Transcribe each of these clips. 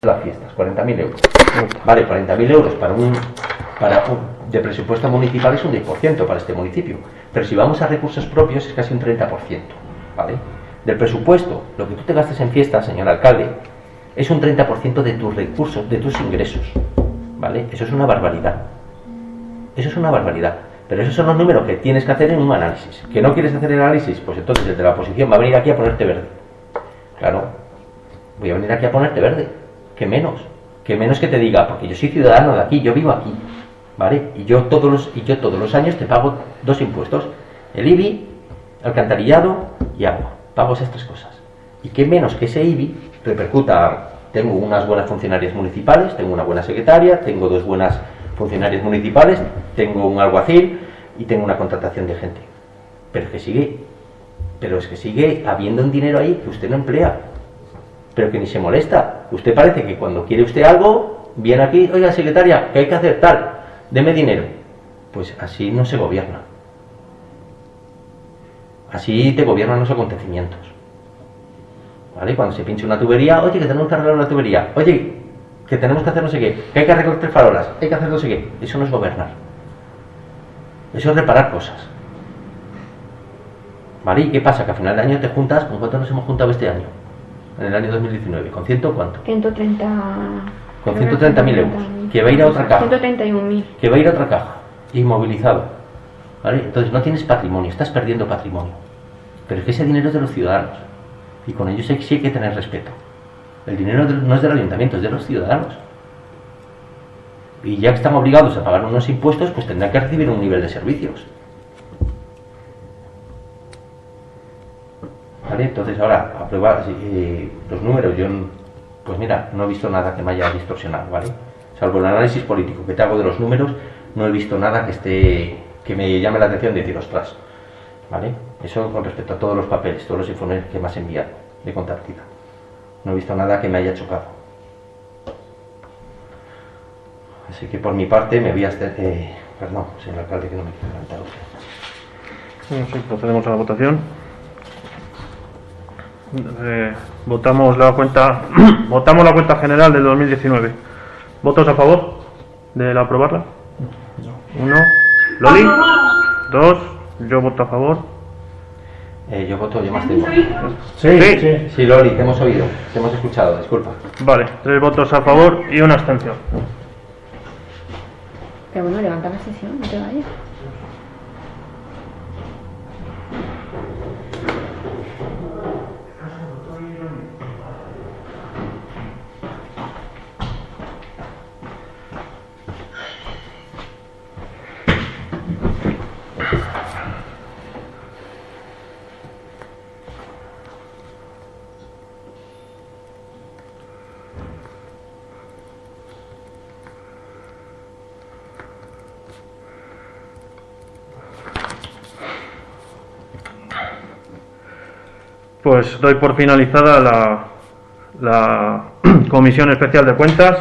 las fiestas, 40.000 euros. Vale, 40.000 euros de presupuesto municipal es un 10% para este municipio. Pero si vamos a recursos propios es casi un 30%. ¿Vale? Del presupuesto, lo que tú te gastes en fiestas, señor alcalde, es un 30% de tus recursos, de tus ingresos. ¿Vale? Eso es una barbaridad. Eso es una barbaridad. Pero esos son los números que tienes que hacer en un análisis. ¿Que no quieres hacer el análisis? Pues entonces desde la oposición va a venir aquí a ponerte verde. Claro, voy a venir aquí a ponerte verde. ¿Qué menos? ¿Qué menos que te diga? Porque yo soy ciudadano de aquí, yo vivo aquí. ¿Vale? Y yo todos los años te pago dos impuestos. El IBI, alcantarillado y agua. Pago esas tres cosas. Y qué menos que ese IBI repercuta. Tengo unas buenas funcionarias municipales, tengo una buena secretaria, tengo dos buenas funcionarias municipales, tengo un alguacil y tengo una contratación de gente. Pero es que sigue habiendo un dinero ahí que usted no emplea. Pero que ni se molesta. Usted parece que cuando quiere usted algo, viene aquí, oiga secretaria, ¿qué hay que hacer? Tal, deme dinero. Pues así no se gobierna. Así te gobiernan los acontecimientos. ¿Vale? Cuando se pincha una tubería, oye, que tenemos que arreglar una tubería, oye, que tenemos que hacer no sé qué, que hay que arreglar 3 farolas, hay que hacer no sé qué. Eso no es gobernar. Eso es reparar cosas. ¿Vale? ¿Y qué pasa? Que a final de año te juntas, ¿con cuánto nos hemos juntado este año? En el año 2019, ¿con ciento cuánto? 130. Con 130.000 euros, que va a ir a otra caja. 131.000. Que va a ir a otra caja, inmovilizado. ¿Vale? Entonces no tienes patrimonio, estás perdiendo patrimonio. Pero es que ese dinero es de los ciudadanos. Y con ellos sí hay que tener respeto. El dinero no es del ayuntamiento, es de los ciudadanos. Y ya que están obligados a pagar unos impuestos, pues tendrán que recibir un nivel de servicios. ¿Vale? Entonces ahora, a prueba los números, yo, pues mira, no he visto nada que me haya distorsionado, ¿vale? Salvo el análisis político que te hago de los números, no he visto nada que me llame la atención de decir, ostras, ¿vale? Eso con respecto a todos los papeles, todos los informes que me has enviado de contabilidad. No he visto nada que me haya chocado. Así que por mi parte me voy a perdón, señor alcalde, que no me quiero levantar usted. Bueno, sí, procedemos a la votación. Votamos la cuenta general del 2019. ¿Votos a favor de aprobarla? 1. ¿Loli? 2. Yo voto a favor. Yo voto, yo más tengo. Sí, Loli, te hemos oído, te hemos escuchado, disculpa. Vale, 3 votos a favor y una abstención. Pero bueno, levanta la sesión, no te vayas. Pues doy por finalizada la Comisión Especial de Cuentas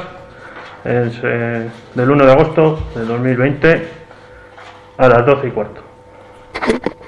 del 1 de agosto de 2020 a las 12:15.